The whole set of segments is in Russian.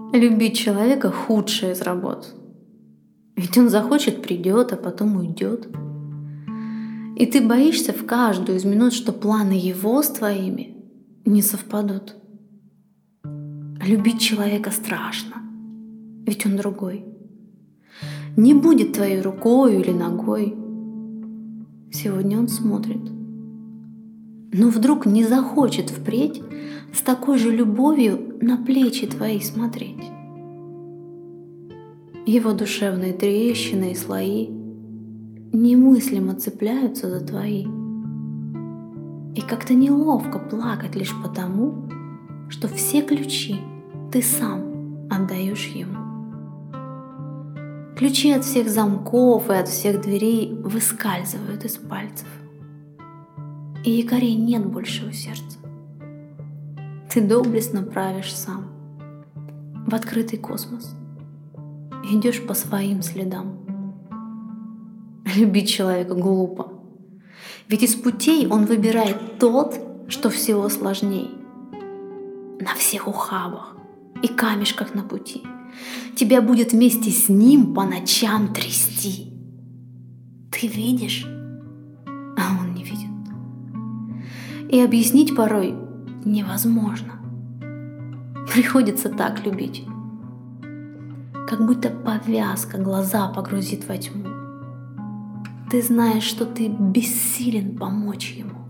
Любить человека — худшая из работ. Ведь он захочет — придет, а потом уйдет. И ты боишься в каждую из минут, что планы его с твоими не совпадут. Любить человека страшно, ведь он другой. Не будет твоей рукой или ногой. Сегодня он смотрит, но вдруг не захочет впредь с такой же любовью на плечи твои смотреть. Его душевные трещины и слои немыслимо цепляются за твои. И как-то неловко плакать лишь потому, что все ключи ты сам отдаешь ему. Ключи от всех замков и от всех дверей выскальзывают из пальцев. И якорей нет больше у сердца. Ты доблестно правишь сам в открытый космос. Идешь по своим следам. Любить человека глупо. Ведь из путей он выбирает тот, что всего сложней. На всех ухабах и камешках на пути тебя будет вместе с ним по ночам трясти. Ты видишь, а он не видит. И объяснить порой невозможно. Приходится так любить, как будто повязка глаза погрузит во тьму. Ты знаешь, что ты бессилен помочь ему.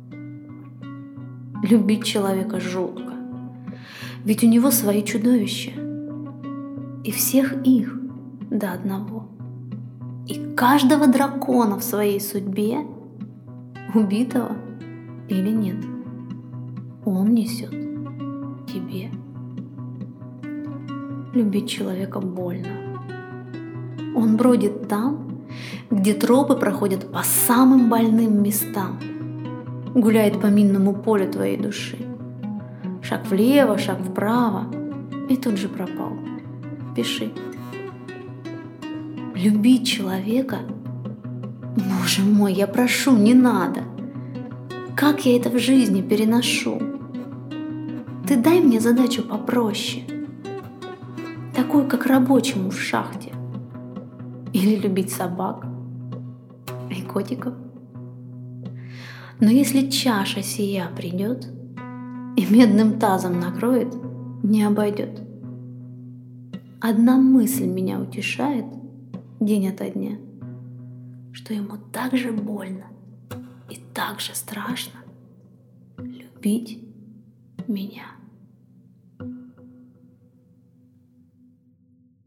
Любить человека жутко, ведь у него свои чудовища, и всех их до одного. И каждого дракона в своей судьбе, убитого или нет, он несет тебе. Любить человека больно. Он бродит там, где тропы проходят по самым больным местам, гуляет по минному полю твоей души. Шаг влево, шаг вправо, и тут же пропал. Пиши. Любить человека? Боже мой, я прошу, не надо. Как я это в жизни переношу? Ты дай мне задачу попроще, такую, как рабочему в шахте. Или любить собак и котиков. Но если чаша сия придет и медным тазом накроет, не обойдет. Одна мысль меня утешает день ото дня, что ему так же больно и так же страшно любить меня.